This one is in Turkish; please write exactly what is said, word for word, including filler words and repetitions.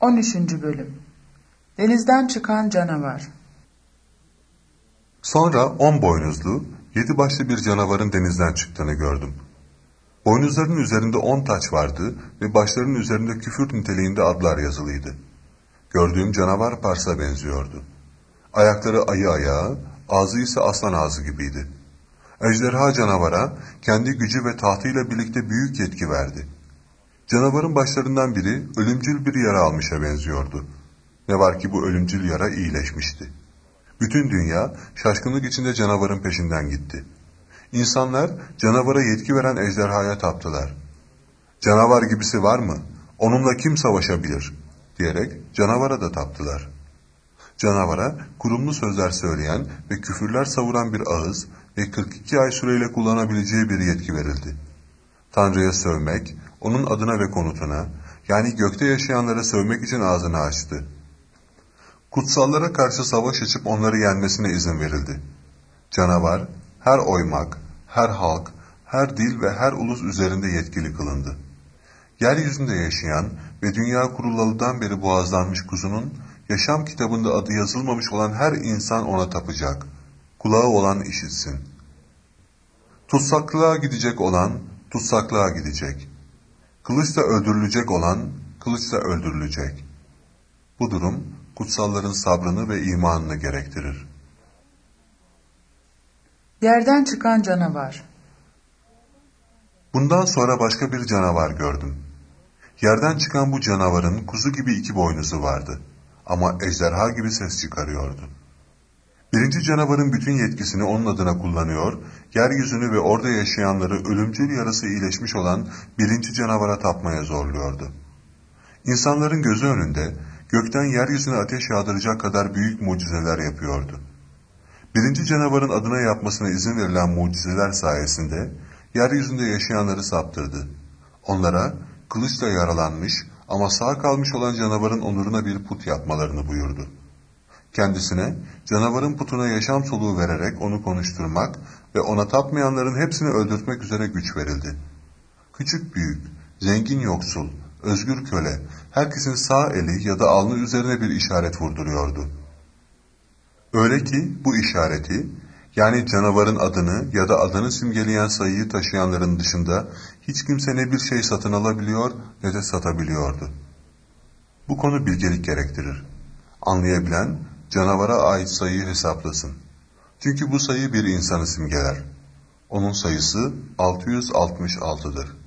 on üçüncü Bölüm. Denizden çıkan canavar. Sonra on boynuzlu, yedi başlı bir canavarın denizden çıktığını gördüm. Boynuzların üzerinde on taç vardı ve başlarının üzerinde küfür niteliğinde adlar yazılıydı. Gördüğüm canavar Pars'a benziyordu. Ayakları ayı ayağı, ağzı ise aslan ağzı gibiydi. Ejderha canavara kendi gücü ve tahtıyla birlikte büyük yetki verdi. Canavarın başlarından biri ölümcül bir yara almışa benziyordu. Ne var ki bu ölümcül yara iyileşmişti. Bütün dünya şaşkınlık içinde canavarın peşinden gitti. İnsanlar canavara yetki veren ejderhaya taptılar. "Canavar gibisi var mı? Onunla kim savaşabilir?" diyerek canavara da taptılar. Canavara kurumlu sözler söyleyen ve küfürler savuran bir ağız ve kırk iki ay süreyle kullanabileceği bir yetki verildi. Tanrı'ya sövmek, onun adına ve konutuna, yani gökte yaşayanlara sövmek için ağzını açtı. Kutsallara karşı savaş açıp onları yenmesine izin verildi. Canavar, her oymak, her halk, her dil ve her ulus üzerinde yetkili kılındı. Yeryüzünde yaşayan ve dünya kurulalıdan beri boğazlanmış kuzunun, yaşam kitabında adı yazılmamış olan her insan ona tapacak. Kulağı olan işitsin. Tutsaklığa gidecek olan, tutsaklığa gidecek. Kılıçla öldürülecek olan, kılıçla öldürülecek. Bu durum, kutsalların sabrını ve imanını gerektirir. Yerden çıkan canavar. Bundan sonra başka bir canavar gördüm. Yerden çıkan bu canavarın kuzu gibi iki boynuzu vardı. Ama ejderha gibi ses çıkarıyordu. Birinci canavarın bütün yetkisini onun adına kullanıyor, yeryüzünü ve orada yaşayanları ölümcül yarası iyileşmiş olan birinci canavara tapmaya zorluyordu. İnsanların gözü önünde gökten yeryüzüne ateş yağdıracak kadar büyük mucizeler yapıyordu. Birinci canavarın adına yapmasına izin verilen mucizeler sayesinde yeryüzünde yaşayanları saptırdı. Onlara kılıçla yaralanmış ama sağ kalmış olan canavarın onuruna bir put yapmalarını buyurdu. Kendisine canavarın putuna yaşam soluğu vererek onu konuşturmak ve ona tapmayanların hepsini öldürtmek üzere güç verildi. Küçük büyük, zengin yoksul, özgür köle, herkesin sağ eli ya da alnı üzerine bir işaret vurduruyordu. Öyle ki bu işareti, yani canavarın adını ya da adını simgeleyen sayıyı taşıyanların dışında hiç kimse ne bir şey satın alabiliyor ne de satabiliyordu. Bu konu bilgelik gerektirir. Anlayabilen canavara ait sayıyı hesaplasın. Çünkü bu sayı bir insanı simgeler. Onun sayısı altı yüz altmış altı'dır.